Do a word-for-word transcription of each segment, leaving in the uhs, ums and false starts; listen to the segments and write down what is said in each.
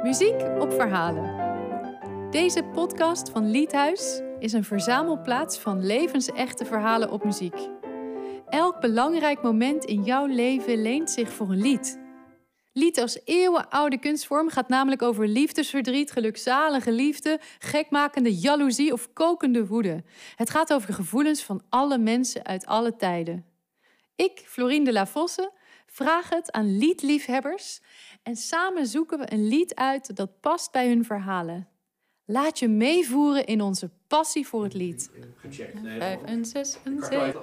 Muziek op verhalen. Deze podcast van Liedhuis is een verzamelplaats van levensechte verhalen op muziek. Elk belangrijk moment in jouw leven leent zich voor een lied. Lied als eeuwenoude kunstvorm gaat namelijk over liefdesverdriet, gelukzalige liefde, gekmakende jaloezie of kokende woede. Het gaat over de gevoelens van alle mensen uit alle tijden. Ik, Florine de la Fosse, vraag het aan liedliefhebbers en samen zoeken we een lied uit dat past bij hun verhalen. Laat je meevoeren in onze passie voor het lied. Gecheckt. Nee, Vijf, een zes, een zeven.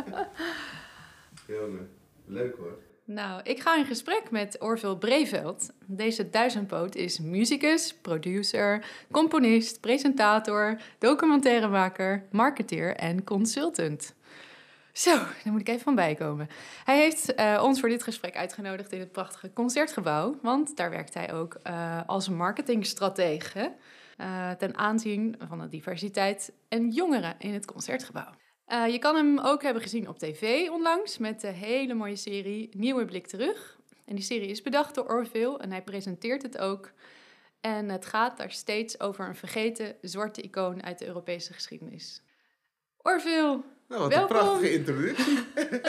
Jongen, leuk hoor. Nou, ik ga in gesprek met Orville Breveld. Deze duizendpoot is muzikus, producer, componist, presentator, documentairemaker, marketeer en consultant. Zo, daar moet ik even van bijkomen. Hij heeft uh, ons voor dit gesprek uitgenodigd in het prachtige Concertgebouw, want daar werkt hij ook uh, als marketingstratege uh, ten aanzien van de diversiteit en jongeren in het Concertgebouw. Uh, je kan hem ook hebben gezien op tv onlangs met de hele mooie serie Nieuwe Blik Terug. En die serie is bedacht door Orville en hij presenteert het ook. En het gaat daar steeds over een vergeten zwarte icoon uit de Europese geschiedenis. Orville, nou, wat welkom. Een prachtige introductie.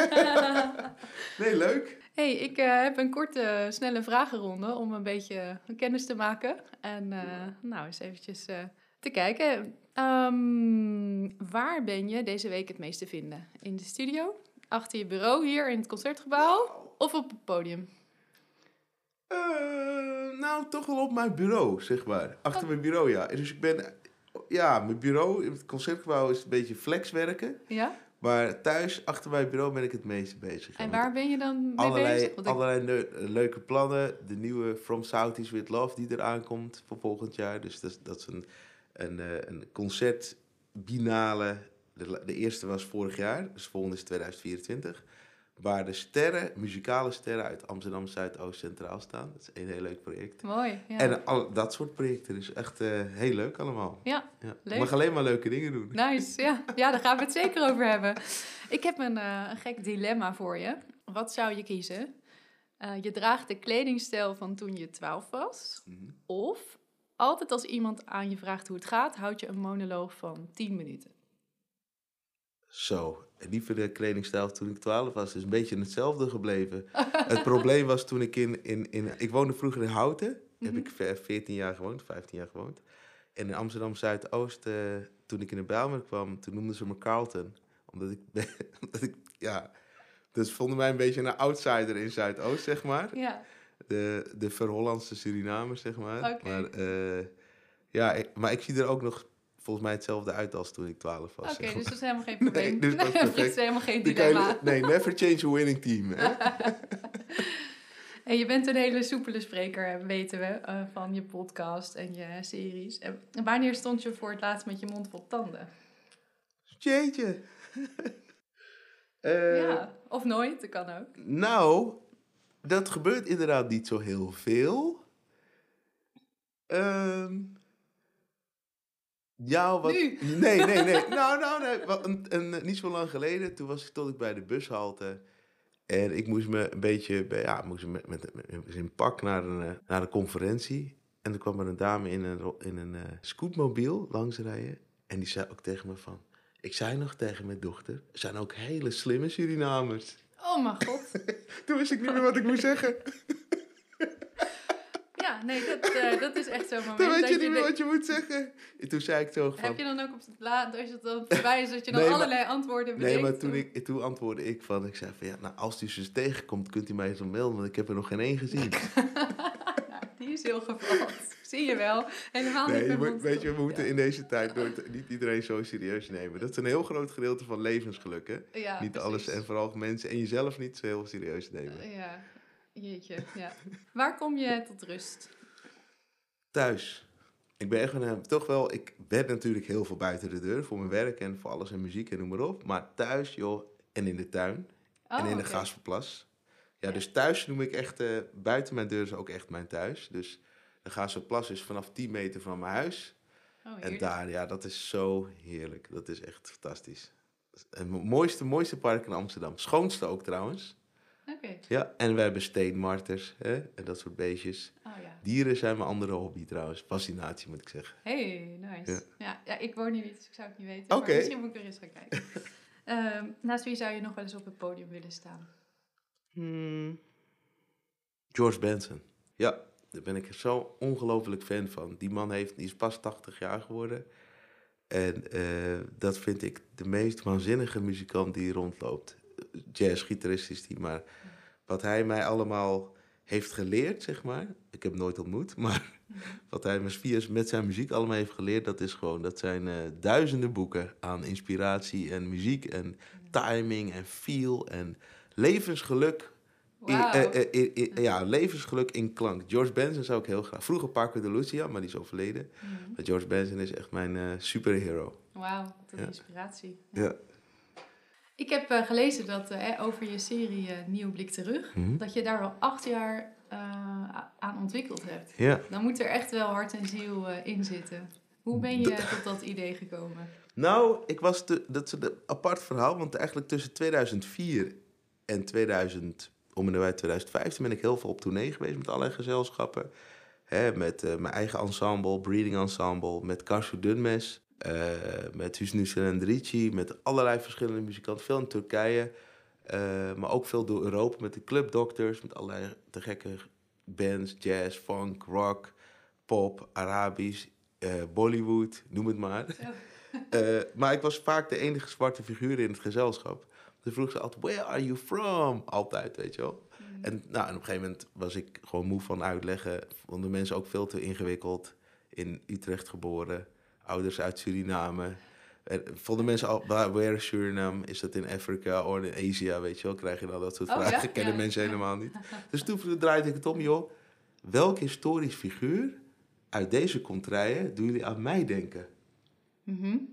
Nee, leuk. Hey, ik uh, heb een korte, snelle vragenronde om een beetje kennis te maken. En uh, nou, eens eventjes uh, te kijken. Um, waar ben je deze week het meest te vinden? In de studio? Achter je bureau hier in het Concertgebouw? Of op het podium? Uh, nou, toch wel op mijn bureau, zeg maar. Achter oh. mijn bureau, ja. Dus ik ben... Ja, mijn bureau in het Concertgebouw is een beetje flexwerken. Ja? Maar thuis, achter mijn bureau, ben ik het meeste bezig. En waar ben je dan mee allerlei, bezig? Want allerlei ik... le- leuke plannen. De nieuwe From Southeast With Love die eraan komt voor volgend jaar. Dus dat, dat is een, een, een concertbinale. De, de eerste was vorig jaar, dus volgende is tweeduizend vierentwintig. Waar de sterren, muzikale sterren uit Amsterdam Zuidoost centraal staan. Dat is een heel leuk project. Mooi, ja. En al, dat soort projecten, dus echt uh, heel leuk allemaal. Ja, ja. leuk. Je mag alleen maar leuke dingen doen. Nice, ja. Ja, daar gaan we het zeker over hebben. Ik heb een, uh, een gek dilemma voor je. Wat zou je kiezen? Uh, je draagt de kledingstijl van toen je twaalf was. Mm-hmm. Of altijd als iemand aan je vraagt hoe het gaat, houd je een monoloog van tien minuten. Zo, liever de kledingstijl toen ik twaalf was. is een beetje hetzelfde gebleven. Het probleem was toen ik in, in, in... Ik woonde vroeger in Houten. Mm-hmm. Heb ik veertien jaar gewoond, vijftien jaar gewoond. En in Amsterdam Zuidoost, uh, toen ik in de Bijlmer kwam, toen noemden ze me Carlton. Omdat ik... omdat ik ja, dus vonden mij een beetje een outsider in Zuidoost, zeg maar. Ja. De, de Ver-Hollandse Surinamers, zeg maar. Okay. Maar, uh, ja, ik, maar ik zie er ook nog... volgens mij hetzelfde uit als toen ik twaalf was. Oké, okay, dus dat is helemaal geen probleem. Nee, dus dat, nee, dat is helemaal geen dilemma. Je, nee, never change a winning team. Hè? En je bent een hele soepele spreker, weten we, uh, van je podcast en je series. En wanneer stond je voor het laatst met je mond vol tanden? Jeetje. uh, ja, of nooit, dat kan ook. Nou, dat gebeurt inderdaad niet zo heel veel. Ehm... Um, Ja, wat... Nu? Nee, nee, nee. Nou, nou, nee. Wat, een, een, niet zo lang geleden, toen was ik tot ik bij de bushalte. En ik moest me een beetje, ja, moest met, met, met een pak naar een, naar een conferentie. En toen kwam er een dame in een, in een uh, scootmobiel langsrijden. En die zei ook tegen me van... Ik zei nog tegen mijn dochter, er zijn ook hele slimme Surinamers. Oh mijn god. Toen wist ik niet meer wat ik moest zeggen. Ja, nee, dat, uh, dat is echt zo'n moment. Dan weet dat je niet je meer de... wat je moet zeggen. En toen zei ik zo van... Heb je dan ook op het laat, als het dan voorbij is, dat je dan nee, allerlei maar, antwoorden bedenkt? Nee, maar toen, ik, toen antwoordde ik van... Ik zei van, ja, nou, als die dus tegenkomt, kunt u mij zo melden, want ik heb er nog geen één gezien. Nou, die is heel gevald. Zie je wel. Helemaal nee, niet je moet, mond. weet je, we moeten ja. in deze tijd nooit, niet iedereen zo serieus nemen. Dat is een heel groot gedeelte van levensgeluk, hè? Ja, niet precies. alles en vooral mensen en jezelf niet zo heel serieus nemen. Uh, ja, jeetje, ja. Waar kom je tot rust? Thuis. Ik ben echt een, toch wel, ik ben natuurlijk heel veel buiten de deur voor mijn werk en voor alles en muziek en noem maar op. Maar thuis, joh, en in de tuin oh, en in okay. de Gasperplas. Ja, ja, dus thuis noem ik echt, uh, buiten mijn deur is ook echt mijn thuis. Dus de Gasperplas is vanaf tien meter van mijn huis. Oh, en daar, ja, dat is zo heerlijk. Dat is echt fantastisch. Het mooiste, mooiste park in Amsterdam. Schoonste ook trouwens. Oké. Okay. Ja, en we hebben steenmarters, hè, en dat soort beestjes. Oh, ja. Dieren zijn mijn andere hobby trouwens. Fascinatie, moet ik zeggen. Hey, nice. Ja. Ja, ja, ik woon hier niet, dus ik zou het niet weten. Oké. Maar misschien moet ik er eens gaan kijken. Ehm, naast wie zou je nog wel eens op het podium willen staan? Hmm. George Benson. Ja, daar ben ik zo ongelooflijk fan van. Die man heeft, die is pas tachtig jaar geworden. En uh, dat vind ik de meest waanzinnige muzikant die rondloopt. Jazzgitarist is die, maar wat hij mij allemaal heeft geleerd, zeg maar. Ik heb hem nooit ontmoet, maar wat hij met zijn muziek allemaal heeft geleerd, dat is gewoon, dat zijn uh, duizenden boeken aan inspiratie en muziek en timing en feel en levensgeluk. Wow. In, uh, uh, in, in, ja, levensgeluk in klank. George Benson zou ik heel graag. Vroeger Paco de Lucia, maar die is overleden. Mm-hmm. Maar George Benson is echt mijn uh, superhero. Wauw, wat een ja. inspiratie. Ja. ja. Ik heb uh, gelezen dat uh, over je serie uh, Nieuw Blik Terug, mm-hmm. dat je daar al acht jaar uh, aan ontwikkeld hebt. Ja. Dan moet er echt wel hart en ziel uh, in zitten. Hoe ben je tot dat idee gekomen? Nou, ik was te, dat is een apart verhaal, want eigenlijk tussen tweeduizend vier en tweeduizend, om en nabij tweeduizend vijftien ben ik heel veel op tournee geweest met allerlei gezelschappen. Hè, met uh, mijn eigen ensemble, Breeding Ensemble, met Karsu Dunmes, uh, met Hüsnü Selendrici, met allerlei verschillende muzikanten. Veel in Turkije, uh, maar ook veel door Europa met de Club Doctors, met allerlei te gekke bands, jazz, funk, rock, pop, Arabisch, uh, Bollywood, noem het maar. uh, maar ik was vaak de enige zwarte figuur in het gezelschap. Dus vroeg ze altijd, where are you from? Altijd, weet je wel. Mm. En, nou, en op een gegeven moment was ik gewoon moe van uitleggen. Vonden mensen ook veel te ingewikkeld. In Utrecht geboren. Ouders uit Suriname. En vonden mensen al, where is Suriname? Is dat in Afrika of in Azië? Weet je wel, krijg je dan dat soort oh, vragen. Ja? Kennen ja. mensen helemaal niet. Dus toen draaide ik het om, joh. Welk historisch figuur uit deze contraien doen jullie aan mij denken? Mm-hmm.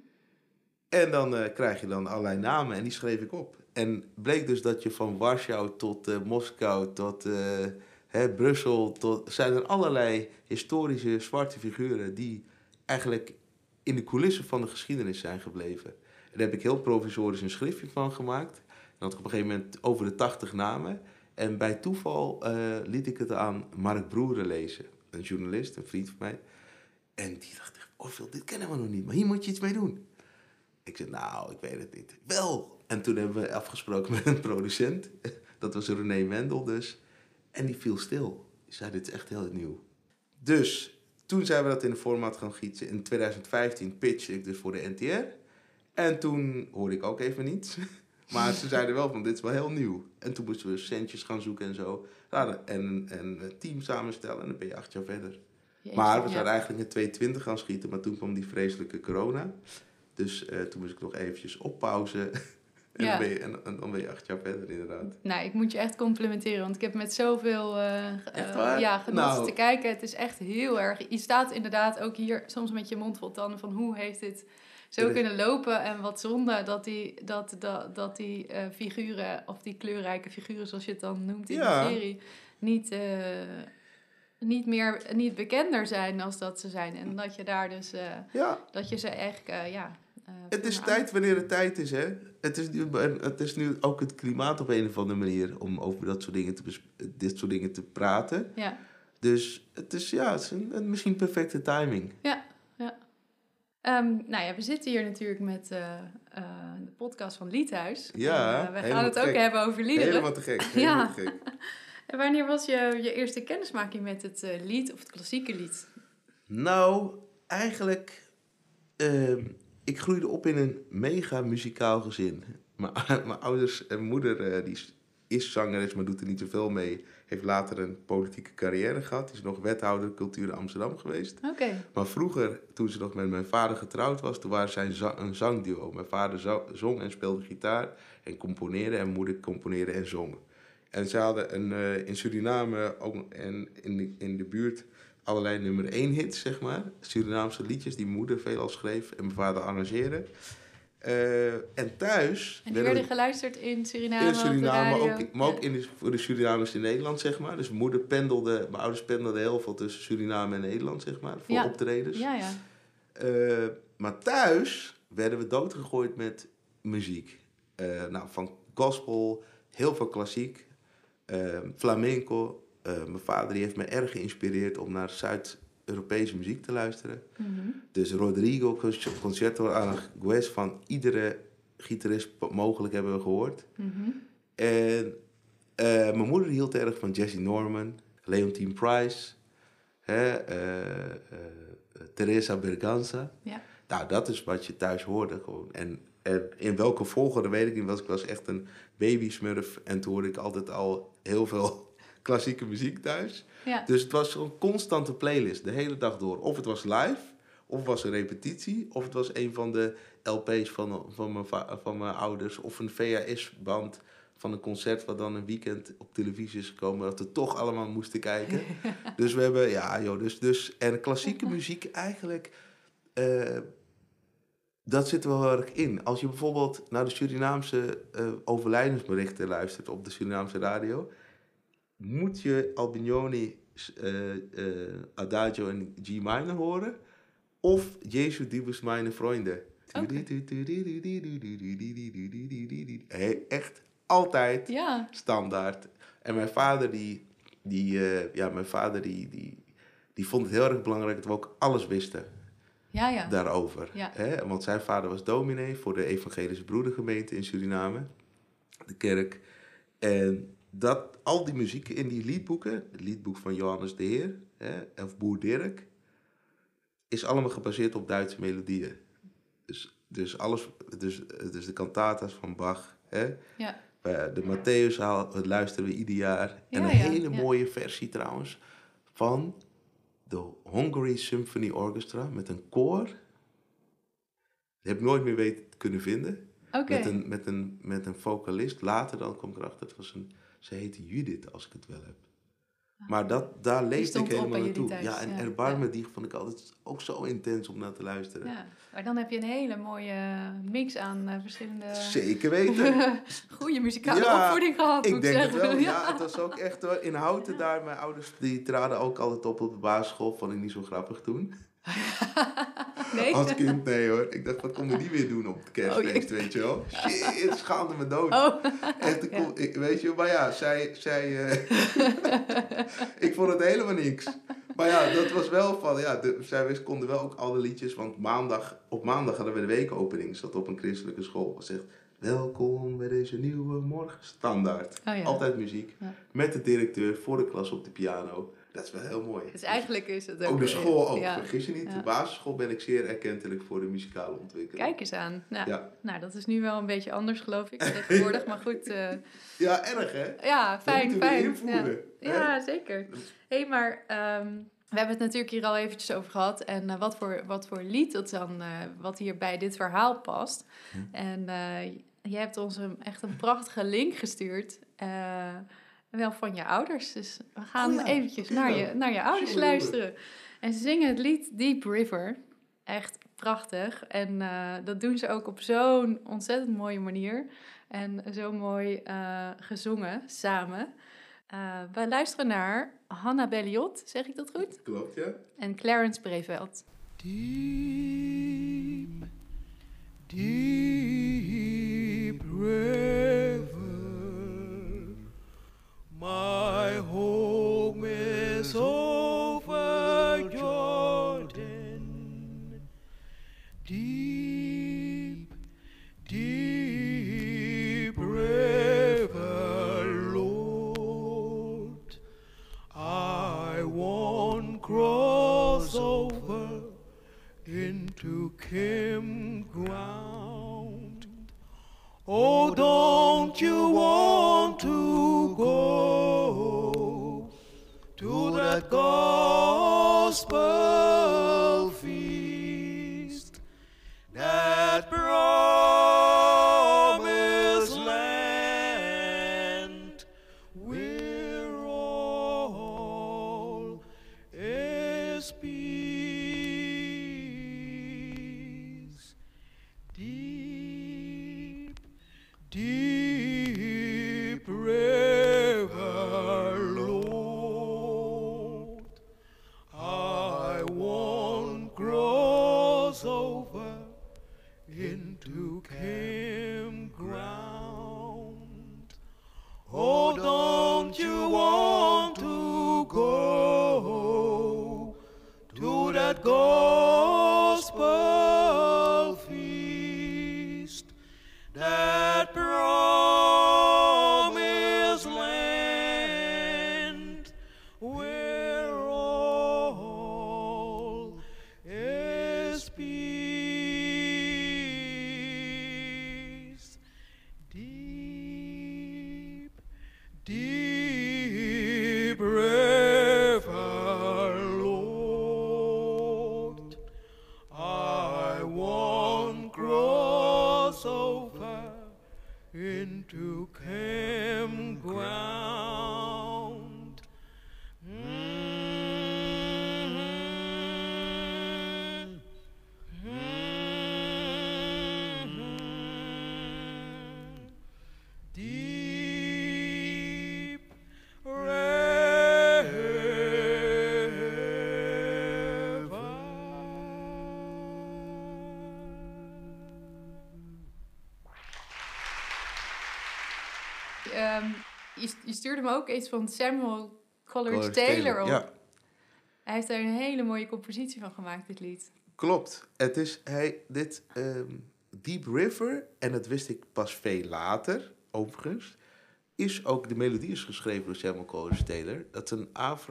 En dan uh, krijg je dan allerlei namen en die schreef ik op. En bleek dus dat je van Warschau tot uh, Moskou tot uh, hè, Brussel, tot, zijn er allerlei historische zwarte figuren die eigenlijk in de coulissen van de geschiedenis zijn gebleven. En daar heb ik heel provisorisch een schriftje van gemaakt. En had ik op een gegeven moment over de tachtig namen. En bij toeval uh, liet ik het aan Mark Broeren lezen. Een journalist, een vriend van mij. En die dacht, oh Phil, dit kennen we nog niet, maar hier moet je iets mee doen. Ik zei, nou, ik weet het niet. Wel! En toen hebben we afgesproken met een producent. Dat was René Mendel dus. En die viel stil. Die zei, dit is echt heel nieuw. Dus toen zijn we dat in de format gaan gieten. In twintig vijftien pitchte ik dus voor de N T R. En toen hoorde ik ook even niets. Maar ze zeiden wel van, dit is wel heel nieuw. En toen moesten we centjes gaan zoeken en zo. En een team samenstellen en dan ben je acht jaar verder. Jeetje, maar we zouden ja. eigenlijk in twintig twintig gaan schieten. Maar toen kwam die vreselijke corona. Dus uh, toen moest ik nog eventjes oppauzen. en, ja. dan ben je, en, en dan ben je acht jaar verder, inderdaad. Nou, ik moet je echt complimenteren. Want ik heb met zoveel uh, uh, ja, genot nou. te kijken. Het is echt heel erg... Je staat inderdaad ook hier soms met je mond vol tanden van... hoe heeft dit zo kunnen lopen? En wat zonde dat die, dat, dat, dat die uh, figuren... of die kleurrijke figuren, zoals je het dan noemt in ja. de serie... niet... Uh, niet meer niet bekender zijn als dat ze zijn. En dat je daar dus... Uh, ja. Dat je ze echt... Uh, ja, uh, het is tijd wanneer het tijd is, hè. Het is, nu, het is nu ook het klimaat op een of andere manier... om over dat soort dingen te, dit soort dingen te praten. Ja. Dus het is, ja, het is een, een misschien perfecte timing. Ja, ja. Um, nou ja, we zitten hier natuurlijk met uh, uh, de podcast van Liedhuis. Ja, en, uh, we gaan het ook gek. hebben over liederen. Helemaal te gek, helemaal ja. te gek. En wanneer was je, je eerste kennismaking met het uh, lied of het klassieke lied? Nou, eigenlijk... Uh, ik groeide op in een mega muzikaal gezin. Mijn ouders en moeder, uh, die is zangeres, maar doet er niet zoveel mee... heeft later een politieke carrière gehad. Die is nog wethouder cultuur in Amsterdam geweest. Okay. Maar vroeger, toen ze nog met mijn vader getrouwd was... toen waren zij za- een zangduo. Mijn vader zo- zong en speelde gitaar en componeerde... en moeder componeerde en zong. En ze hadden een, uh, in Suriname ook, en in de, in de buurt allerlei nummer één hits, zeg maar. Surinaamse liedjes die mijn moeder veelal schreef en mijn vader arrangeerde. Uh, en thuis... En die werden we, geluisterd in Suriname? In Suriname, ook, maar ook in de, voor de Surinamers in Nederland, zeg maar. Dus mijn moeder pendelde, mijn ouders pendelden heel veel tussen Suriname en Nederland, zeg maar. Voor ja. optredens. Ja, ja. Uh, maar thuis werden we doodgegooid met muziek. Uh, nou, van gospel, heel veel klassiek. Uh, flamenco, uh, mijn vader die heeft me erg geïnspireerd om naar Zuid-Europese muziek te luisteren. Mm-hmm. Dus Rodrigo Concerto Aragonés van iedere gitarist mogelijk hebben we gehoord. Mm-hmm. En uh, mijn moeder hield erg van Jesse Norman, Leontine Price, hè, uh, uh, Teresa Berganza. Ja. Nou, dat is wat je thuis hoorde gewoon. En, en in welke volgorde weet ik niet, want ik was echt een babysmurf en toen hoorde ik altijd al heel veel klassieke muziek thuis. Ja. Dus het was een constante playlist, de hele dag door. Of het was live, of het was een repetitie, of het was een van de L P's van, van, mijn, van mijn ouders, of een V H S-band van een concert wat dan een weekend op televisie is gekomen, dat we toch allemaal moesten kijken. Dus we hebben, ja joh, dus, dus en klassieke muziek eigenlijk, uh, dat zit er wel heel erg in. Als je bijvoorbeeld naar de Surinaamse uh, overlijdensberichten luistert op de Surinaamse radio, moet je Albinoni, uh, uh, Adagio en G minor horen, of Jesu Dibus Meine Freunde. Okay. Hey, echt altijd ja. standaard. En mijn vader die, die uh, ja, mijn vader die, die, die vond het heel erg belangrijk dat we ook alles wisten. Ja, ja. Daarover. Ja. Hè? Want zijn vader was dominee voor de Evangelische Broedergemeente in Suriname, de kerk. En dat, al die muziek in die liedboeken, het liedboek van Johannes de Heer, hè, of Boer Dirk, is allemaal gebaseerd op Duitse melodieën. Dus, dus, alles, dus, dus de cantatas van Bach, hè? Ja. De Matthäus luisteren we ieder jaar. En ja, een ja, hele ja. mooie versie trouwens van de Hungary Symphony Orchestra met een koor. Die heb ik nooit meer weten kunnen vinden. Okay. Met, een, met, een, met een vocalist. Later dan kwam ik erachter, het was een, ze heette Judith als ik het wel heb. Maar dat, daar leefde ik helemaal naartoe. Thuis, ja, en ja. Erbarme, ja. die vond ik altijd ook zo intens om naar te luisteren. Ja, maar dan heb je een hele mooie mix aan uh, verschillende... Zeker weten. Goede muzikale ja, opvoeding gehad, ik moet denk ik het zeggen. wel. Ja, het was ook echt hoor. In Houten daar, mijn ouders die traden ook altijd op op de basisschool. Vond ik niet zo grappig toen. Nee? Als kind, nee hoor. Ik dacht, wat kon die weer doen op de kerstfeest, oh, weet je wel? Shit, schaamde me dood. Oh. Echt, ja. ik, weet je, maar ja, zij... zij uh, ik vond het helemaal niks. Maar ja, dat was wel van, ja, de, zij konden wel ook alle liedjes, want maandag, op maandag hadden we de weekopening, zat op een christelijke school. Zegt, welkom bij deze nieuwe morgen. Standaard. Oh, ja. Altijd muziek. Ja. Met de directeur voor de klas op de piano. Dat is wel heel mooi. Dus eigenlijk is het ook... Ook de school ook, ja. Vergis je niet. Ja. De basisschool ben ik zeer erkentelijk voor de muzikale ontwikkeling. Kijk eens aan. Nou, ja. nou, dat is nu wel een beetje anders, geloof ik, tegenwoordig. Maar goed... Uh... Ja, erg hè? Ja, fijn, dat fijn. Invoeren, ja. ja, zeker. Hé, hey, maar um, we hebben het natuurlijk hier al eventjes over gehad. En uh, wat, voor, wat voor lied dat dan, uh, wat hier bij dit verhaal past. Hm. En uh, jij hebt ons een, echt een prachtige link gestuurd... Uh, wel van je ouders. Dus we gaan oh ja, eventjes okay, naar, je, naar je ouders Sorry. luisteren. En ze zingen het lied Deep River. Echt prachtig. En uh, dat doen ze ook op zo'n ontzettend mooie manier. En zo mooi uh, gezongen samen. Uh, wij luisteren naar Hannah Belliot. Zeg ik dat goed? Klopt, ja. En Clarence Breveld. Deep, deep river. My home is over Jordan, deep, deep river, Lord. I won't cross over into campground. Oh, don't you want to go to that gospel feast, that promised land, where all is peace? Deep, deep river, Lord, I je, je stuurde me ook iets van Samuel Coleridge Coleridge Taylor op. Ja, Hij heeft daar een hele mooie compositie van gemaakt, dit lied. klopt. Het is hij, dit ehm, Deep River, en dat wist ik pas veel later, overigens, is ook, de melodie is geschreven door Samuel Coleridge Taylor. Dat is een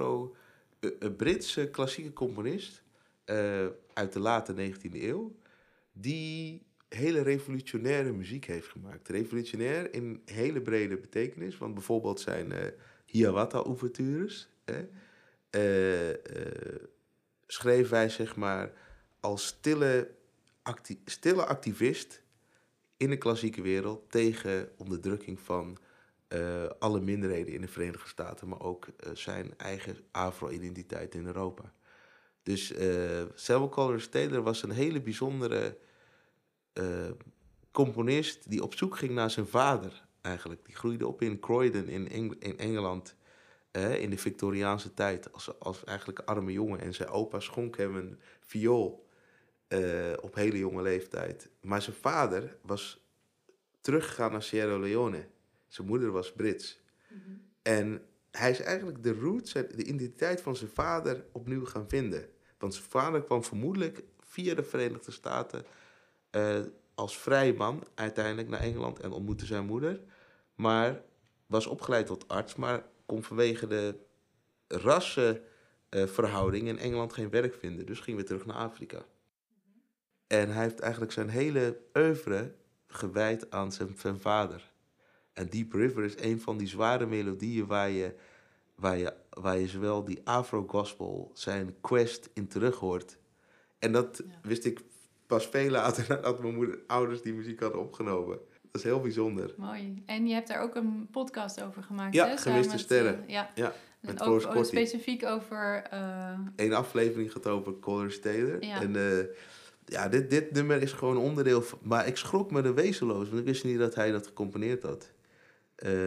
Afro-Britse klassieke componist uh, uit de late negentiende eeuw, die hele revolutionaire muziek heeft gemaakt. Revolutionair in hele brede betekenis, want bijvoorbeeld zijn uh, Hiawatha-ouvertures, eh, uh, uh, schreef hij zeg maar als stille, acti- stille activist in de klassieke wereld tegen onderdrukking van uh, alle minderheden in de Verenigde Staten, maar ook uh, zijn eigen Afro-identiteit in Europa. Dus uh, Samuel Coleridge Taylor was een hele bijzondere uh, componist die op zoek ging naar zijn vader eigenlijk. Die groeide op in Croydon in, Eng- in Engeland uh, in de Victoriaanse tijd als, als eigenlijk arme jongen. En zijn opa schonk hem een viool uh, op hele jonge leeftijd. Maar zijn vader was teruggegaan naar Sierra Leone. Zijn moeder was Brits. Mm-hmm. En hij is eigenlijk de roots, de identiteit van zijn vader opnieuw gaan vinden. Want zijn vader kwam vermoedelijk via de Verenigde Staten uh, als vrij man uiteindelijk naar Engeland en ontmoette zijn moeder. Maar was opgeleid tot arts, maar kon vanwege de rassenverhouding uh, in Engeland geen werk vinden. Dus ging weer terug naar Afrika. Mm-hmm. En hij heeft eigenlijk zijn hele oeuvre gewijd aan zijn, zijn vader. En Deep River is een van die zware melodieën waar je, waar je, waar je zowel die Afro-gospel, zijn quest in terug hoort. En dat ja. wist ik pas veel later nadat mijn moeder, ouders die muziek hadden opgenomen. Dat is heel bijzonder. Mooi. En je hebt daar ook een podcast over gemaakt, ja, hè? Gemiste Sterren. Uh, ja, ja en ook, ook specifiek over... Uh... Eén aflevering gaat over Coleridge Taylor. Ja. En uh, ja, dit, dit nummer is gewoon onderdeel van... Maar ik schrok me er wezenloos, want ik wist niet dat hij dat gecomponeerd had. Uh,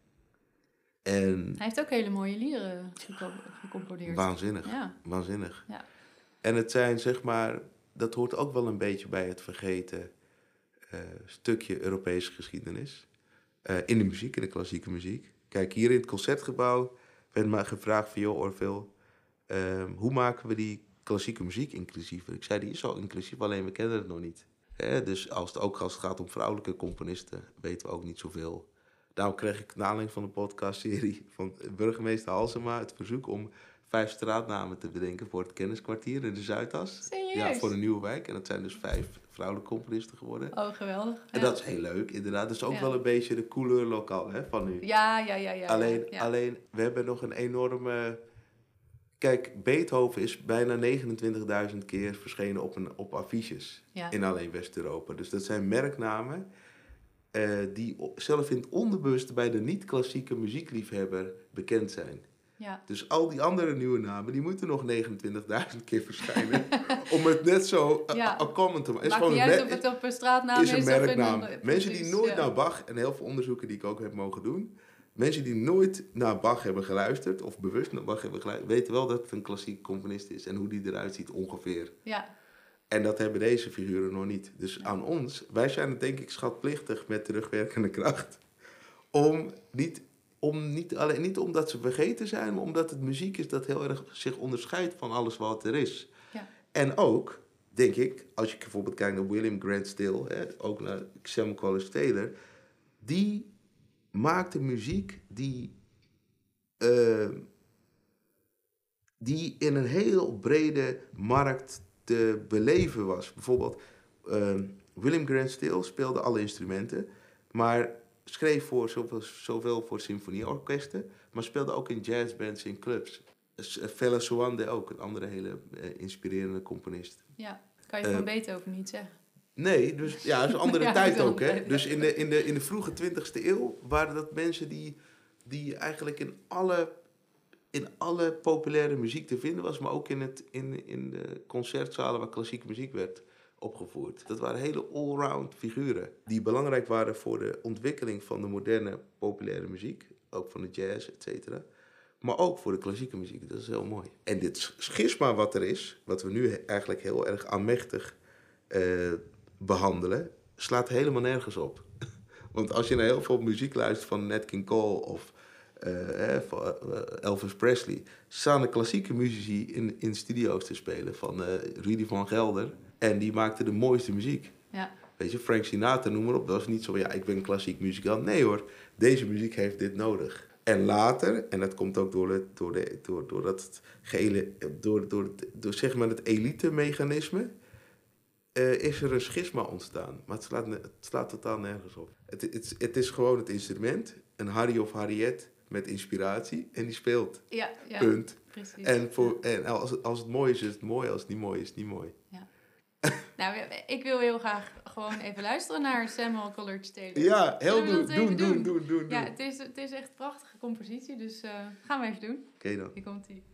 en hij heeft ook hele mooie lieren gecomponeerd. Waanzinnig, ja. waanzinnig. Ja. En het zijn, zeg maar, dat hoort ook wel een beetje bij het vergeten uh, stukje Europese geschiedenis. Uh, in de muziek, in de klassieke muziek. Kijk, hier in het Concertgebouw werd mij gevraagd van, joh Orville, uh, hoe maken we die klassieke muziek inclusiever? Ik zei, die is al inclusief, alleen we kennen het nog niet. Hè? Dus als het ook als het gaat om vrouwelijke componisten, weten we ook niet zoveel. Daarom kreeg ik naar aanleiding van de podcastserie van burgemeester Halsema het verzoek om vijf straatnamen te bedenken voor het kenniskwartier in de Zuidas. Serieus? Ja, voor een nieuwe wijk. En dat zijn dus vijf vrouwelijke componisten geworden. Oh, geweldig. Ja. En dat is heel leuk, inderdaad. Dat is ook ja. wel een beetje de couleur lokaal hè, van nu. Ja, ja, ja. ja alleen, ja. alleen, we hebben nog een enorme... Kijk, Beethoven is bijna negenentwintigduizend keer verschenen op, een, op affiches ja. in alleen West-Europa. Dus dat zijn merknamen... Uh, die zelf in het onderbewuste bij de niet-klassieke muziekliefhebber bekend zijn. Ja. Dus al die andere nieuwe namen, die moeten nog negenentwintigduizend keer verschijnen. om het net zo uh, ja. common te maken. Maakt niet uit of het op een straatnaam is, is een merknaam. Of in een, mensen precies, die nooit ja. naar Bach, en heel veel onderzoeken die ik ook heb mogen doen, mensen die nooit naar Bach hebben geluisterd, of bewust naar Bach hebben geluisterd, weten wel dat het een klassiek componist is en hoe die eruit ziet ongeveer. Ja. En dat hebben deze figuren nog niet. Dus ja. aan ons, wij zijn het denk ik schatplichtig met terugwerkende kracht. Om niet, om niet, alleen, niet omdat ze vergeten zijn, maar omdat het muziek is dat heel erg zich onderscheidt van alles wat er is. Ja. En ook, denk ik, als je bijvoorbeeld kijkt naar William Grant Still, hè, ook naar Samuel Coleridge Taylor, die maakte muziek die, uh, die in een heel brede markt te beleven was. Bijvoorbeeld, uh, William Grant Still speelde alle instrumenten, maar schreef voor zoveel, zoveel voor symfonieorkesten, maar speelde ook in jazzbands in clubs. Fela Soande ook, een andere hele uh, inspirerende componist. Ja, kan je van uh, Beethoven niet zeggen. Nee, dus ja, dat is een andere ja, tijd ook. Hè? Hè? Dus in de, in, de, in de vroege twintigste eeuw waren dat mensen die, die eigenlijk in alle... in alle populaire muziek te vinden was, maar ook in, het, in, in de concertzalen waar klassieke muziek werd opgevoerd. Dat waren hele allround figuren die belangrijk waren voor de ontwikkeling van de moderne populaire muziek, ook van de jazz, et cetera. Maar ook voor de klassieke muziek, dat is heel mooi. En dit schisma wat er is, wat we nu eigenlijk heel erg aanmächtig uh, behandelen, slaat helemaal nergens op. Want als je naar heel veel muziek luistert van Nat King Cole of uh, uh, van, uh, Elvis Presley. Staan de klassieke muzici in, in studio's te spelen van uh, Rudy van Gelder. En die maakten de mooiste muziek. Ja. Weet je, Frank Sinatra, noem maar op. Dat was niet zo, ja, ik ben een klassiek muzikant. Nee hoor, deze muziek heeft dit nodig. En later, en dat komt ook door, het, door, de, door, door dat gehele, door, door, door, door zeg maar het elite-mechanisme, uh, is er een schisma ontstaan. Maar het slaat, het slaat totaal nergens op. Het, het, het is gewoon het instrument, een Harry of Harriet met inspiratie, en die speelt. Ja, ja. Punt. Precies. En, voor, en als, het, als het mooi is, is het mooi. Als het niet mooi is, is het niet mooi. Ja. Nou, ik wil heel graag gewoon even luisteren naar Samuel Coleridge Taylor. Ja, heel Zullen we doen, dat doen, even doen, doen, doen, Ja, doen. het is, het is echt een prachtige compositie, dus uh, gaan we even doen. Oké okay, dan. Hier komt ie.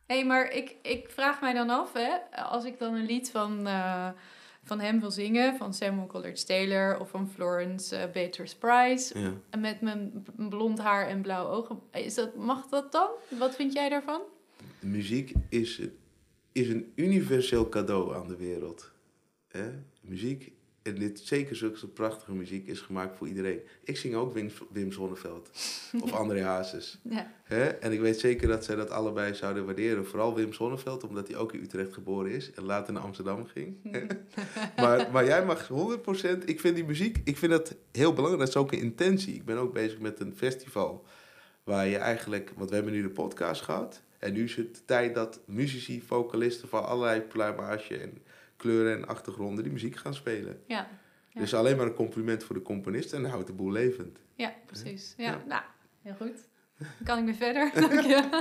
hey, maar ik, ik vraag mij dan af, hè, als ik dan een lied van, uh, van hem wil zingen, van Samuel Coleridge Taylor of van Florence uh, Beatrice Price, Ja. en met mijn blond haar en blauwe ogen, is dat, mag dat dan? Wat vind jij daarvan? Muziek is, is een universeel cadeau aan de wereld. Hè? Muziek, en dit, zeker zulke prachtige muziek, is gemaakt voor iedereen. Ik zing ook Wim, Wim Sonneveld of André Hazes. Ja. Hè? En ik weet zeker dat zij dat allebei zouden waarderen. Vooral Wim Sonneveld, omdat hij ook in Utrecht geboren is en later naar Amsterdam ging. maar, maar jij mag honderd procent... Ik vind die muziek, ik vind dat heel belangrijk. Dat is ook een intentie. Ik ben ook bezig met een festival waar je eigenlijk... Want we hebben nu de podcast gehad. En nu is het de tijd dat muzici, vocalisten van allerlei pluimage en kleuren en achtergronden die muziek gaan spelen. Ja. Ja. Dus alleen maar een compliment voor de componist en dan houdt de boel levend. Ja, precies. Ja, Ja. nou, heel goed. Dan kan ik weer verder. Dank je.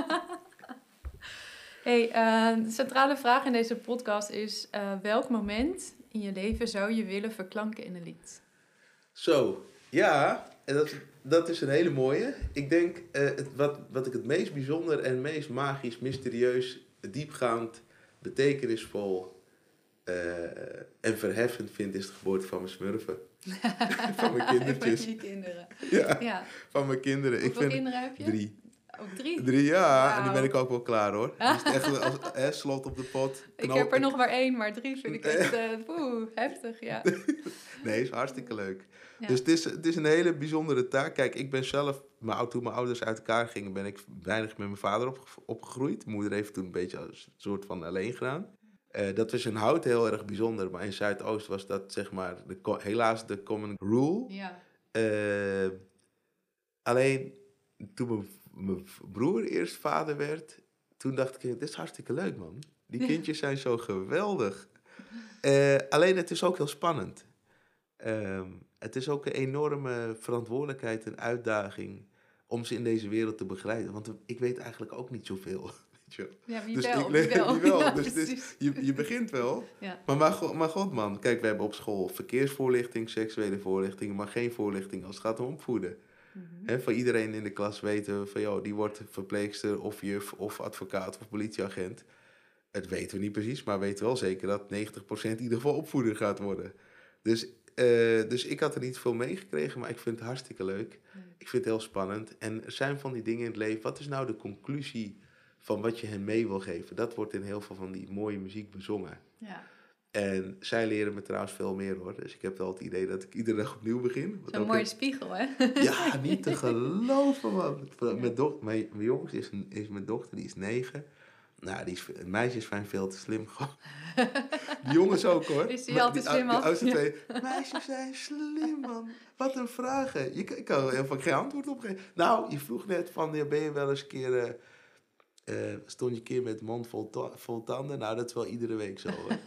Hey, uh, de centrale vraag in deze podcast is... Uh, welk moment in je leven zou je willen verklanken in een lied? Zo, ja, en dat, dat is een hele mooie. Ik denk, uh, het, wat, wat ik het meest bijzonder en meest magisch, mysterieus, diepgaand, betekenisvol uh, en verheffend vind... is de geboorte van mijn smurfen. Van mijn kindertjes. Van je kinderen. Ja, Ja. van mijn kinderen. Hoeveel ik vind kinderen heb je? Drie. Ook drie? Drie, ja. Wauw. En nu ben ik ook wel klaar, hoor. Dus echt als hè, slot op de pot. Ik knoop- heb er nog maar één, maar drie vind ik echt... Uh, Oeh, heftig, ja. Nee, is hartstikke leuk. Ja. Dus het is, het is een hele bijzondere taak. Kijk, ik ben zelf... Mijn, ou- toen mijn ouders uit elkaar gingen, ben ik weinig met mijn vader opge- opgegroeid. Mijn moeder heeft toen een beetje als een soort van alleen gedaan. Uh, dat was in Hout heel erg bijzonder. Maar in Zuidoost was dat, zeg maar, de, co- helaas de common rule. Ja. Uh, alleen, toen mijn, mijn broer eerst vader werd... Toen dacht ik, dit is hartstikke leuk, man. Die kindjes zijn zo geweldig. Uh, alleen, het is ook heel spannend. Um, het is ook een enorme verantwoordelijkheid en uitdaging om ze in deze wereld te begeleiden. Want ik weet eigenlijk ook niet zoveel. Weet je wel. Ja, wie Dus wel, ik wie leer wel. die wel. Ja, Dus, dus precies. je, je begint wel. Ja. Maar, maar, go- maar god man, kijk, we hebben op school verkeersvoorlichting, seksuele voorlichting, maar geen voorlichting als het gaat om opvoeden. Mhm. Hè, van iedereen in de klas weten we van, joh, die wordt verpleegster of juf of advocaat of politieagent. Het weten we niet precies, maar we weten wel zeker dat negentig procent in ieder geval opvoeder gaat worden. Dus, uh, dus ik had er niet veel meegekregen, maar ik vind het hartstikke leuk. Nee. Ik vind het heel spannend. En er zijn van die dingen in het leven. Wat is nou de conclusie van wat je hen mee wil geven? Dat wordt in heel veel van die mooie muziek bezongen. Ja. En zij leren me trouwens veel meer, hoor. Dus ik heb wel het idee dat ik iedere dag opnieuw begin. Wat Zo'n ook mooie een- spiegel, hè? Ja, niet te geloven, man. Ja. Mijn, doch- mijn, mijn jongens is, een, is mijn dochter, die is negen. Nou, die is, meisjes zijn veel te slim. Die jongens ook, hoor. Is die Maar altijd slim die af? oudste Ja. twee, meisjes zijn slim, man. Wat een vragen. Je kan, ik kan er helemaal geen antwoord op geven. Nou, je vroeg net van, ja, ben je wel eens een keer... eh, eh, stond je een keer met mond vol, ta- vol tanden? Nou, dat is wel iedere week zo, hoor.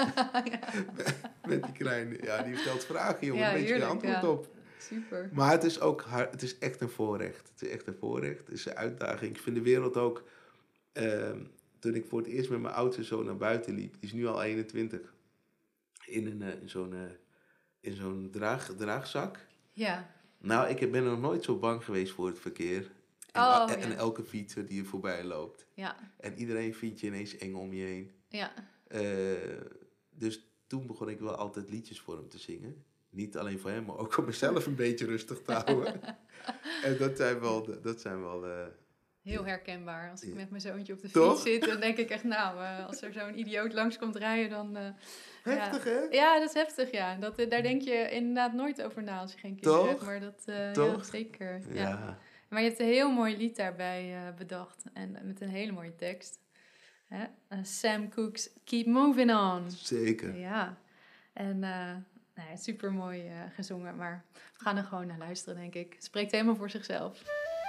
Met die kleine... Ja, die stelt vragen, jongen. Ja, Daar weet je geen heerlijk, antwoord ja. op. Super. Maar het is ook haar, het is echt een voorrecht. Het is echt een voorrecht. Het is een uitdaging. Ik vind de wereld ook... Uh, toen ik voor het eerst met mijn oudste zoon naar buiten liep... Die is nu al eenentwintig. In, een, uh, in zo'n, uh, in zo'n draag, draagzak. Ja. Nou, ik ben nog nooit zo bang geweest voor het verkeer. En, Oh, en, en ja. elke fietser die er voorbij loopt. Ja. En iedereen vindt je ineens eng om je heen. Ja. Uh, dus toen begon ik wel altijd liedjes voor hem te zingen. Niet alleen voor hem, maar ook om mezelf een beetje rustig te houden. En dat zijn wel... Dat zijn wel uh, Heel herkenbaar. Als ik Ja. met mijn zoontje op de Toch? fiets zit, dan denk ik echt, nou, uh, als er zo'n idioot langs komt rijden, dan... Uh, heftig, ja. hè? Ja, dat is heftig, ja. Dat, uh, daar denk je inderdaad nooit over na als je geen kinderen Toch? hebt. Maar dat, uh, Toch? ja, zeker. Ja. Ja. Maar je hebt een heel mooi lied daarbij uh, bedacht. En uh, met een hele mooie tekst. Hè? Uh, Sam Cooke's Keep Moving On. Zeker. Ja. En uh, nou ja, super mooi uh, gezongen. Maar we gaan er gewoon naar luisteren, denk ik. Het spreekt helemaal voor zichzelf.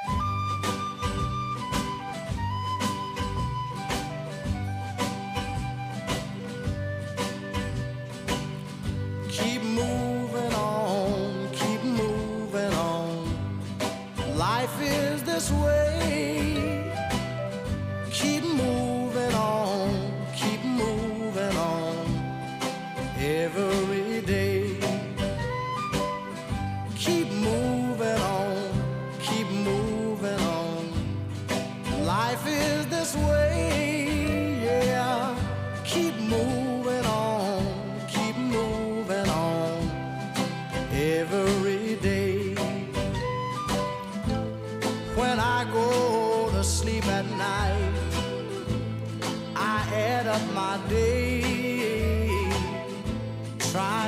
Keep moving on, keep moving on. Life is this way. Keep moving on, keep moving on. Every day. Keep moving on, keep moving on. Life is this way.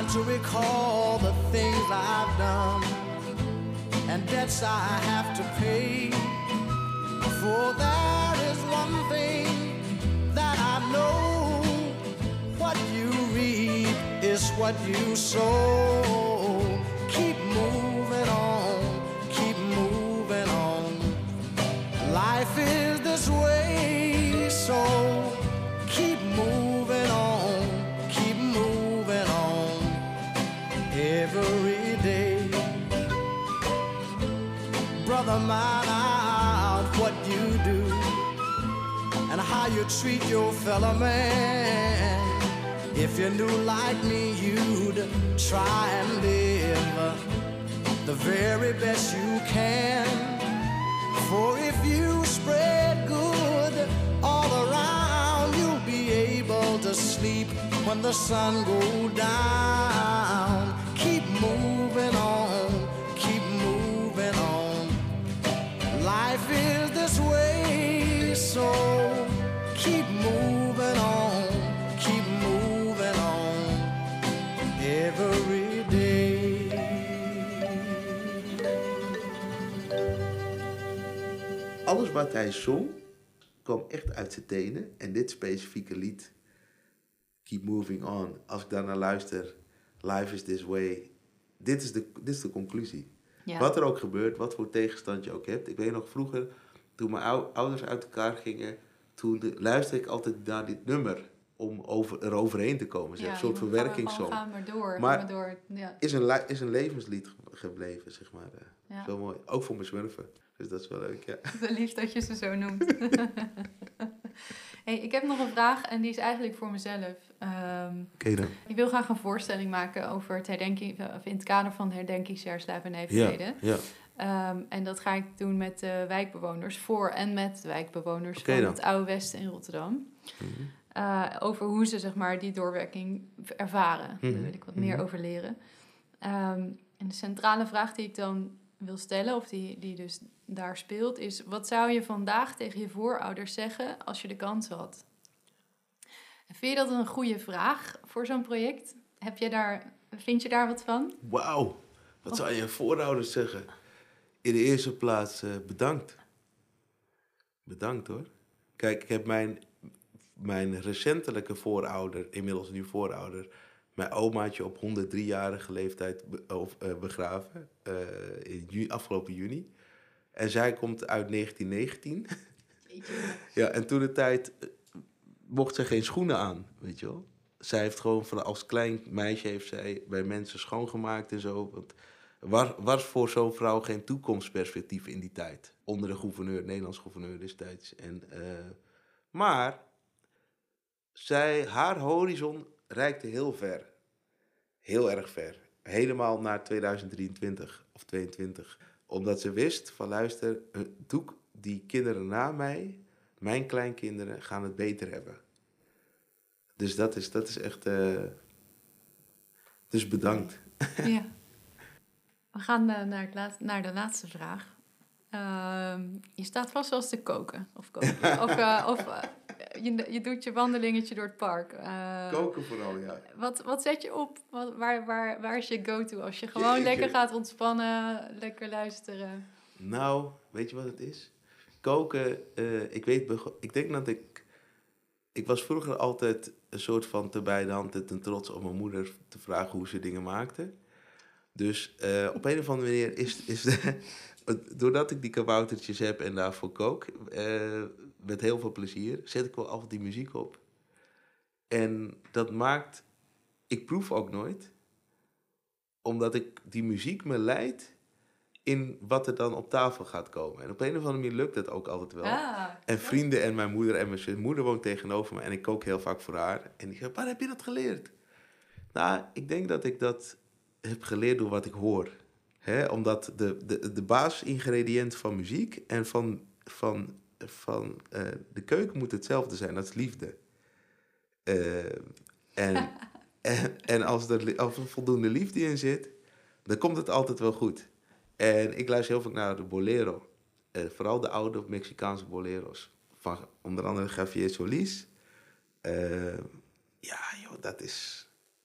trying to recall the things I've done and debts I have to pay. For there is one thing that I know, what you reap is what you sow. Keep moving on, keep moving on. Life is this way, so keep moving on, keep moving on every day. Brother, mind out what you do and how you treat your fellow man. If you knew like me, you'd try and live the very best you can. For if you spread good all around, you'll be able to sleep when the sun goes down. Keep moving on, keep moving on. Life is this way, so keep moving on, keep moving on every day. Alles wat hij zong, kwam echt uit zijn tenen. En dit specifieke lied, Keep Moving On, als ik daar naar luister, Life is this way. Dit is de, dit is de conclusie. Ja. Wat er ook gebeurt, wat voor tegenstand je ook hebt. Ik weet nog vroeger, toen mijn ou- ouders uit elkaar gingen, toen de, luisterde ik altijd naar dit nummer om over, er overheen te komen. Zeg. Ja, Een soort je moet verwerkingssong. Ga maar door, Maar- ga maar door. Ja. Is een, li- is een levenslied ge- gebleven, zeg maar. Uh, Ja. Zo mooi. Ook voor mijn smurfen. Dus dat is wel leuk, ja. Lief dat je ze zo noemt. Hey, ik heb nog een vraag en die is eigenlijk voor mezelf. Um, Oké dan. ik wil graag een voorstelling maken over het herdenking, of in het kader van het herdenkingsjaar slavernijverleden. Ja, ja. Um, en dat ga ik doen met de wijkbewoners, voor en met de wijkbewoners Oké van dan. het Oude Westen in Rotterdam. Mhm. Uh, over hoe ze zeg maar, die doorwerking ervaren. Mhm. Daar wil ik wat meer Mhm. over leren. Um, en de centrale vraag die ik dan wil stellen, of die, die dus daar speelt, is: wat zou je vandaag tegen je voorouders zeggen als je de kans had? En vind je dat een goede vraag voor zo'n project? Heb je daar, vind je daar wat van? Wauw. Wat zou je voorouders zeggen? In de eerste plaats uh, bedankt. Bedankt hoor. Kijk, ik heb mijn, mijn recentelijke voorouder, inmiddels nu voorouder, mijn omaatje op honderddriejarige leeftijd be- of, uh, begraven. Uh, in ju- afgelopen juni. En zij komt uit negentien negentien. Ja, en toen de tijd uh, mocht ze geen schoenen aan, weet je wel. Zij heeft gewoon van als klein meisje heeft zij bij mensen schoongemaakt en zo. Want was, was voor zo'n vrouw geen toekomstperspectief in die tijd. Onder de gouverneur, Nederlands gouverneur destijds. En, uh, maar zij, haar horizon reikte heel ver. Heel erg ver. Helemaal naar tweeduizend drieëntwintig of tweeëntwintig. Omdat ze wist van luister, doe die kinderen na mij, mijn kleinkinderen, gaan het beter hebben. Dus dat is, dat is echt... Uh... Dus bedankt. Ja. We gaan uh, naar, het laat, naar de laatste vraag. Uh, je staat vast wel eens te koken. Of, koken. of, uh, of uh, je, je doet je wandelingetje door het park. Uh, Koken vooral, ja. Wat, wat zet je op? Wat, waar, waar, waar is je go-to? Als je gewoon Jeetje. lekker gaat ontspannen, lekker luisteren. Nou, weet je wat het is? Koken, uh, ik weet... Bego- ik denk dat ik... Ik was vroeger altijd een soort van te bij de hand en ten trots om mijn moeder te vragen hoe ze dingen maakte. Dus uh, op een of andere manier is... is de, doordat ik die kaboutertjes heb en daarvoor kook, uh, met heel veel plezier, zet ik wel altijd die muziek op. En dat maakt... Ik proef ook nooit, omdat ik die muziek me leidt in wat er dan op tafel gaat komen. En op een of andere manier lukt dat ook altijd wel. Ah, En vrienden en mijn moeder en mijn zus. Moeder woont tegenover me en ik kook heel vaak voor haar. En die zegt, waar heb je dat geleerd? Nou, ik denk dat ik dat heb geleerd door wat ik hoor. Hè? Omdat de, de, de basisingrediënt van muziek en van, van, van uh, de keuken moet hetzelfde zijn. Dat is liefde. Uh, en, en, en als er, als er voldoende liefde in zit, dan komt het altijd wel goed. En ik luister heel vaak naar de bolero. Uh, vooral de oude Mexicaanse bolero's. Van onder andere Javier Solís. Uh, ja, joh, dat is...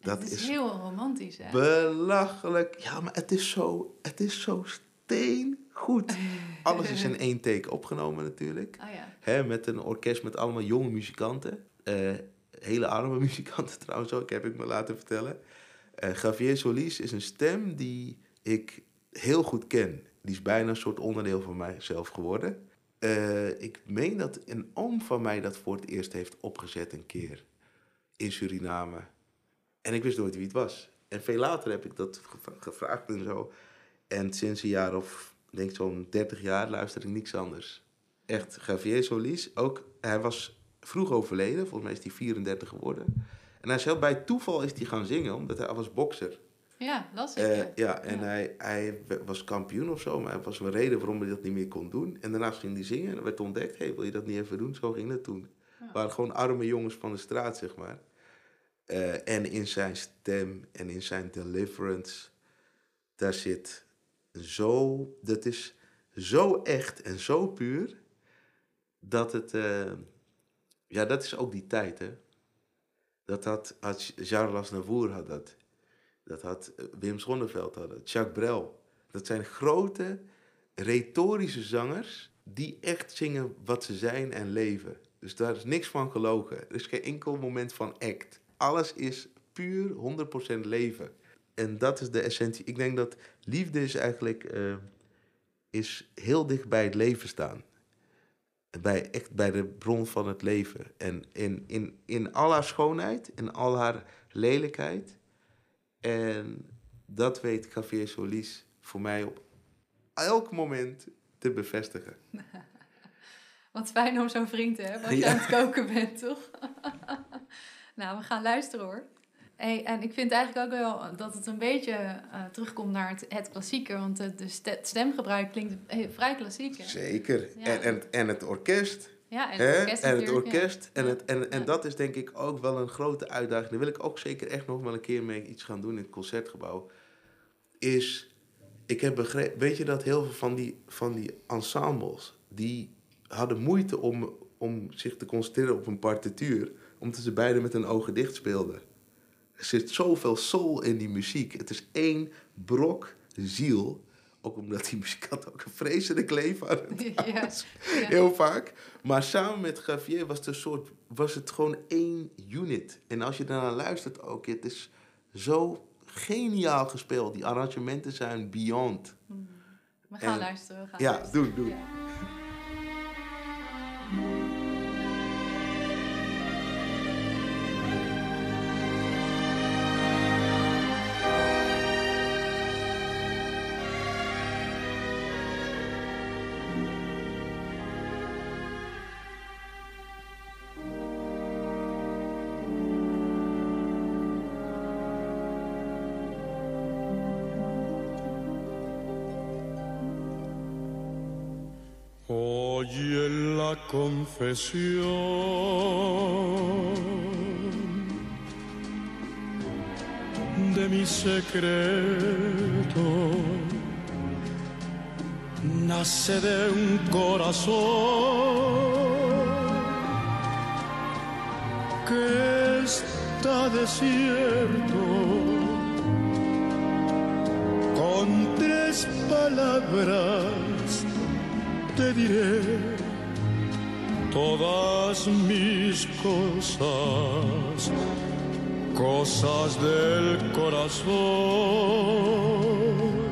Dat het is, is heel romantisch, hè? belachelijk. Ja, maar het is zo, het is zo steengoed. Alles is in één take opgenomen natuurlijk. Oh ja. Hè, met een orkest met allemaal jonge muzikanten. Uh, hele arme muzikanten trouwens ook, heb ik me laten vertellen. Uh, Javier Solís is een stem die ik heel goed ken. Die is bijna een soort onderdeel van mijzelf geworden. Uh, ik meen dat een oom van mij dat voor het eerst heeft opgezet een keer. In Suriname. En ik wist nooit wie het was. En veel later heb ik dat gevra- gevraagd en zo. En sinds een jaar of, denk ik zo'n dertig jaar, luister ik niks anders. Echt, Javier Solís, ook, hij was vroeg overleden. Volgens mij is hij vierendertig geworden. En hij is heel bij toeval is hij gaan zingen, omdat hij was bokser. Ja, las ik. Uh, ja. ja, en ja. Hij, hij was kampioen of zo, maar er was een reden waarom hij dat niet meer kon doen. En daarna ging hij zingen en werd ontdekt, hey, wil je dat niet even doen? Zo ging dat toen. Ja. Het waren gewoon arme jongens van de straat, zeg maar. Uh, en in zijn stem en in zijn deliverance, daar zit zo, dat is zo echt en zo puur, dat het, uh, ja, dat is ook die tijd, hè. Dat had, had Charles Aznavour had dat. Dat had Wim Sonneveld had dat. Jacques Brel. Dat zijn grote, retorische zangers die echt zingen wat ze zijn en leven. Dus daar is niks van gelogen. Er is geen enkel moment van act. Alles is puur honderd procent leven. En dat is de essentie. Ik denk dat liefde is eigenlijk uh, is heel dicht bij het leven staan. Bij, echt bij de bron van het leven. En in, in, in al haar schoonheid, in al haar lelijkheid. En dat weet Javier Solís voor mij op elk moment te bevestigen. Wat fijn om zo'n vriend te hebben als je ja. aan het koken bent, toch? Nou, we gaan luisteren hoor. Hey, en ik vind eigenlijk ook wel dat het een beetje uh, terugkomt naar het, het klassieke. Want de, de st- stemgebruik klinkt hey, vrij klassiek. Hè? Zeker. Ja. En, en, en het orkest. Ja, en het orkest. En, het orkest. Ja. En, het, en, en ja. dat is denk ik ook wel een grote uitdaging. Daar wil ik ook zeker echt nog wel een keer mee iets gaan doen in het Concertgebouw. Is, ik heb begrepen, weet je dat heel veel van die, van die ensembles, die hadden moeite om, om zich te concentreren op een partituur, omdat ze beide met hun ogen dicht speelden. Er zit zoveel soul in die muziek. Het is één brok ziel. Ook omdat die muzikant ook een vreselijk leven hadden. Ja, ja. Heel vaak. Maar samen met Javier was het, een soort, was het gewoon één unit. En als je daarnaar luistert ook, het is zo geniaal gespeeld. Die arrangementen zijn beyond. Mm. We gaan en, luisteren. We gaan ja, luisteren. doe, doe. Ja. Oye la confesión de mi secreto, nace de un corazón que está desierto, con tres palabras te diré todas mis cosas, cosas del corazón,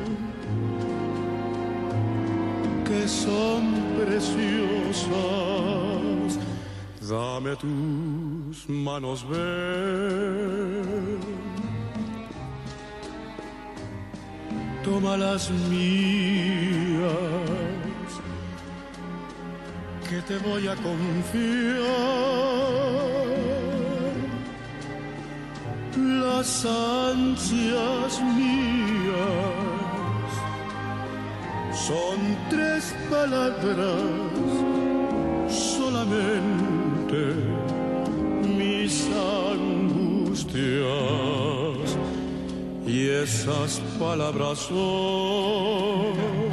que son preciosas. Dame tus manos, ven, toma las mías, que te voy a confiar las ansias mías. Son tres palabras solamente, mis angustias, y esas palabras son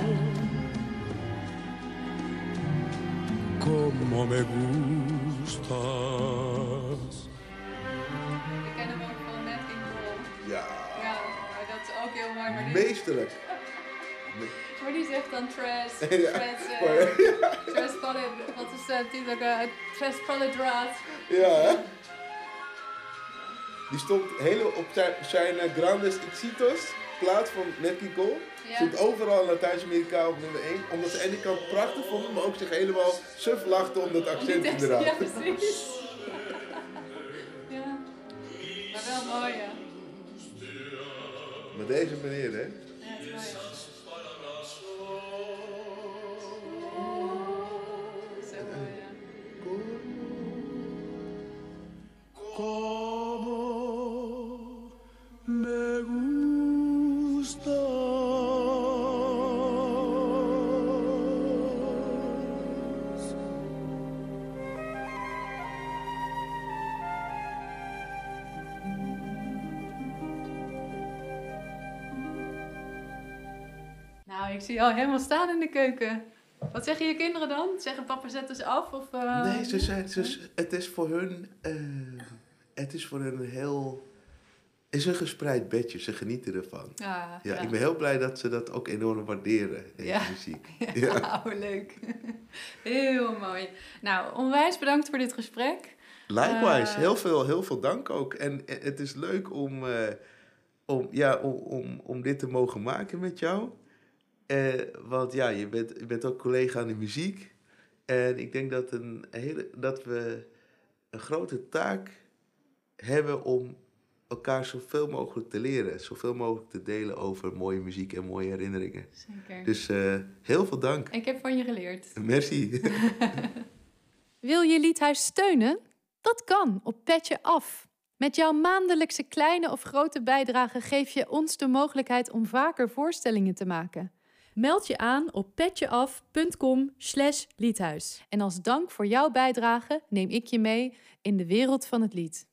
como me gustas. Ik ken hem ook van net in de ook heel mooi. Maar die, Meesterlijk. maar die zegt dan Tres. Ja. Tres, uh, tres Pali... Wat is uh, natuurlijk uh, Tres Palidraad. Ja, hè? Die stond helemaal op zijn, zijn uh, Grandes Exitos, plaat van Nat King Cole. Ja. Stond overal in Latijns-Amerika op nummer één. Omdat ze aan de ene kant prachtig vonden, maar ook zich helemaal suf lachten om dat accent Die tekst, inderdaad. ja, precies. Ja. Maar wel mooi, ja. Maar deze meneer, hè? Ja, het is mooi. Zo mooi, ja. Como me gusta. Nou, ik zie je al helemaal staan in de keuken. Wat zeggen je kinderen dan? Zeggen papa zet eens af? Of, uh... Nee, ze zijn, ze, het is voor hun, uh, het is voor hun een heel, het is een gespreid bedje. Ze genieten ervan. Ja, Ja, ja. ik ben heel blij dat ze dat ook enorm waarderen, deze Ja. muziek. Ja, Ja. oh, leuk. Heel mooi. Nou, onwijs bedankt voor dit gesprek. Likewise, Uh, heel, veel, heel veel dank ook. En eh, het is leuk om, uh, om, ja, om, om, om dit te mogen maken met jou. Uh, want ja, je bent, je bent ook collega aan de muziek. En ik denk dat, een hele, dat we een grote taak hebben om elkaar zoveel mogelijk te leren. Zoveel mogelijk te delen over mooie muziek en mooie herinneringen. Zeker. Dus uh, heel veel dank. Ik heb van je geleerd. Merci. Wil je Liedhuis steunen? Dat kan op Petje Af. Met jouw maandelijkse kleine of grote bijdrage geef je ons de mogelijkheid om vaker voorstellingen te maken. Meld je aan op petjeaf.com slash liedhuis. En als dank voor jouw bijdrage neem ik je mee in de wereld van het lied.